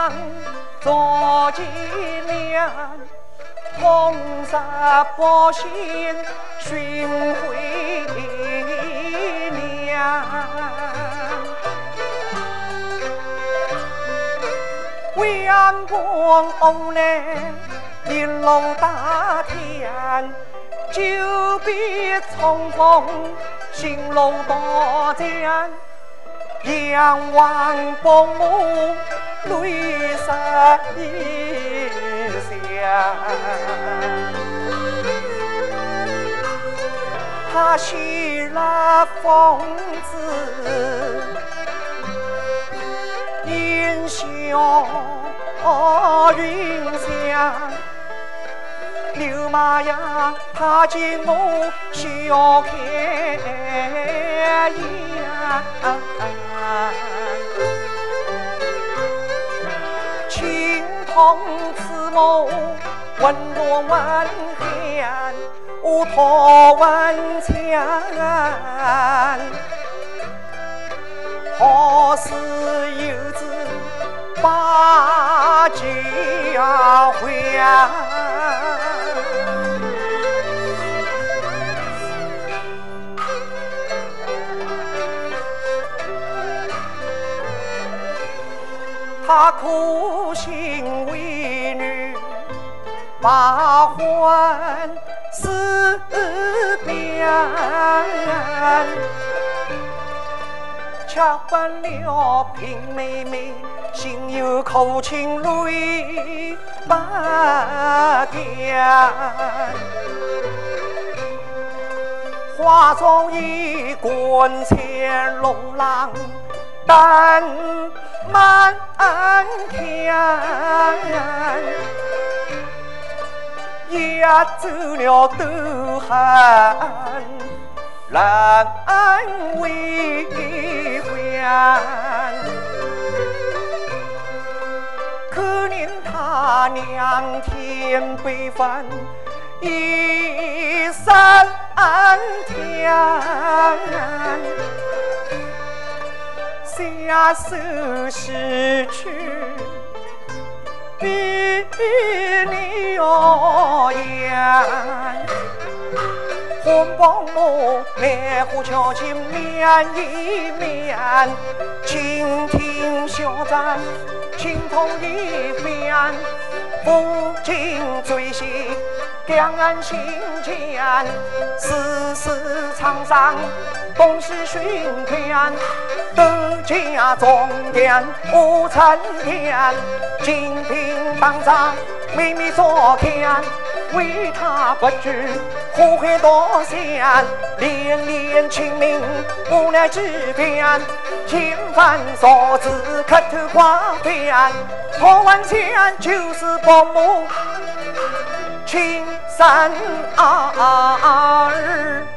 上做纪念，红色百姓寻回娘。为安公欧呢，银龙大天，久别重逢，新楼大江。仰望父母泪洒异乡，他熄了疯子烟消云散，牛马呀踏进我小开呀，青铜刺目温罗万寒，乌托万强，何时有子把家还？他苦心为女把欢思变，恰惯了平妹妹，心有口情泪把干，化作一滚千龙浪，但满天，压走了斗寒，难为还。可怜他娘天北返，一山天。下手失去比你言，红包木烈火敲进面一面，倾听小赞青铜一边，不禁追惜两岸心间，丝丝沧桑东施寻天，德家中间无参天，金瓶当上秘密所看，为他不知苦海多险，连连清明无奈之变，千帆所指磕头挂边，破万千就是伯母青山儿。